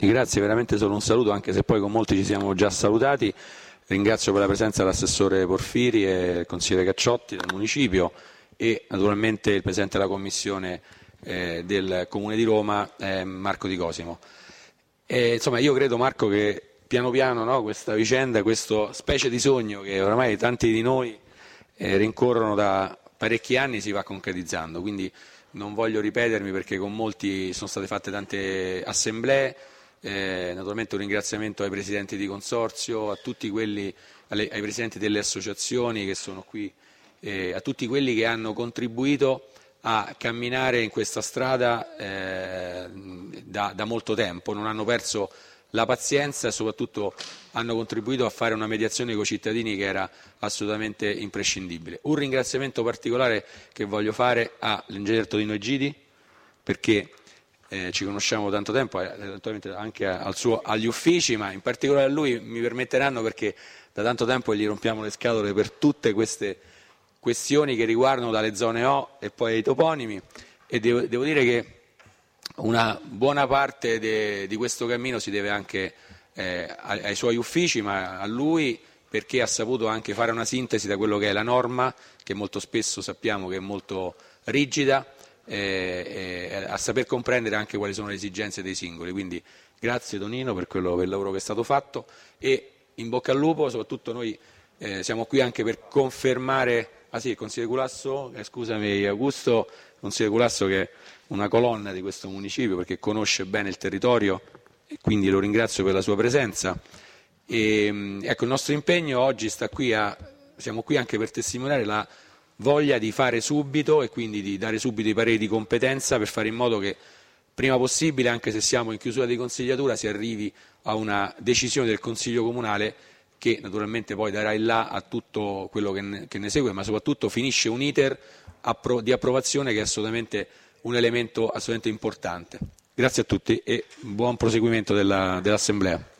Grazie, veramente solo un saluto, anche se poi con molti ci siamo già salutati. Ringrazio per la presenza l'assessore Porfiri e il consigliere Cacciotti del municipio e naturalmente il presidente della commissione del Comune di Roma, Marco Di Cosimo. Insomma, io credo, Marco, che piano piano, no, questa vicenda, questo specie di sogno che oramai tanti di noi rincorrono da parecchi anni si va concretizzando, quindi non voglio ripetermi perché con molti sono state fatte tante assemblee. Naturalmente un ringraziamento ai presidenti di consorzio, a tutti quelli, ai presidenti delle associazioni che sono qui, a tutti quelli che hanno contribuito a camminare in questa strada da molto tempo, non hanno perso la pazienza e soprattutto hanno contribuito a fare una mediazione con i cittadini che era assolutamente imprescindibile. Un ringraziamento particolare che voglio fare all'ingegner Tonino Egidi perché ci conosciamo da tanto tempo, anche agli uffici, ma in particolare a lui mi permetteranno perché da tanto tempo gli rompiamo le scatole per tutte queste questioni che riguardano dalle zone O e poi ai toponimi e devo dire che una buona parte di questo cammino si deve anche ai suoi uffici, ma a lui perché ha saputo anche fare una sintesi da quello che è la norma, che molto spesso sappiamo che è molto rigida, a saper comprendere anche quali sono le esigenze dei singoli. Quindi grazie Tonino per il lavoro che è stato fatto e in bocca al lupo, soprattutto noi siamo qui anche per confermare, il consigliere Culasso, scusami Augusto, il consigliere Culasso che è una colonna di questo municipio perché conosce bene il territorio e quindi lo ringrazio per la sua presenza. Ecco, il nostro impegno oggi siamo qui anche per testimoniare la voglia di fare subito e quindi di dare subito i pareri di competenza per fare in modo che prima possibile, anche se siamo in chiusura di consigliatura, si arrivi a una decisione del Consiglio Comunale che naturalmente poi darà il là a tutto quello che ne segue, ma soprattutto finisce un iter di approvazione che è assolutamente un elemento assolutamente importante. Grazie a tutti e buon proseguimento dell'Assemblea.